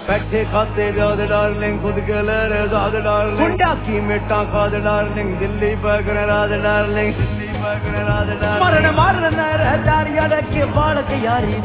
बैठे खाते जाद डार्लिंग खुद के ले रे जाद डार्लिंग गुंडा की मेटा खाद डार्लिंग दिल्ली पकड़ राज डार्लिंग दिल्ली पकड़ राज डार्लिंग मरन रह जारिया के बालक यारी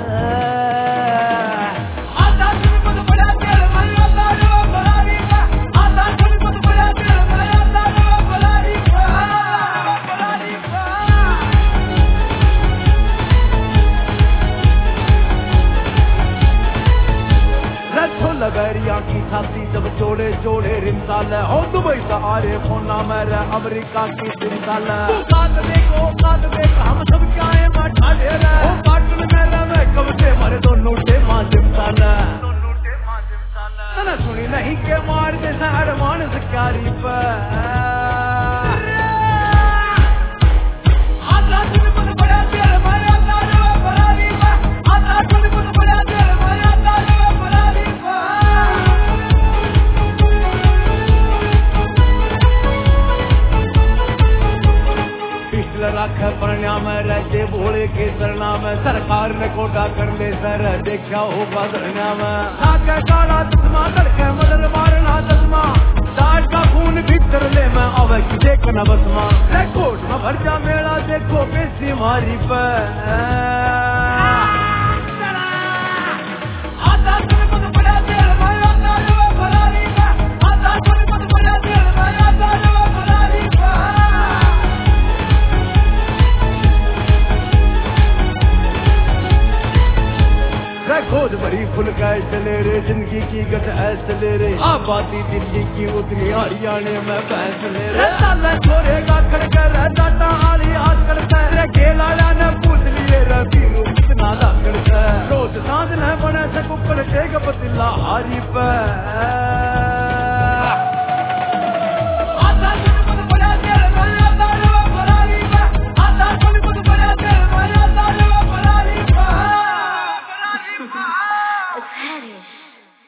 लगरिया की छाती जब जोड़े जोड़े रिमसाल हो दुबई सहारे फोना मेरा अमेरिका की सिमसाल काट देखो हम सब क्या है माठा दे रहे हो पाटन मेरा मैं कब से मारे दोनों टेमा सिमसाल ना सुनी नहीं के मार दे सहर मानस क्यारी पर परिणाम रहते भोले के सरनाम सरकार ने कोटा कर ले सर देखा होगा परिणाम काला चश्मा तड़के मदर मारना चश्मा दाढ़ का खून भीतर ले मैं अवे की देखना बसमा कोट में भर जा मेरा देखो कैसी मारी पर खोज बड़ी खुल गए चले रे जिंदगी की गट ऐसे ले रे आबादी दिल्ली की उतरी हरियाणा में भैंस ले रे छोरे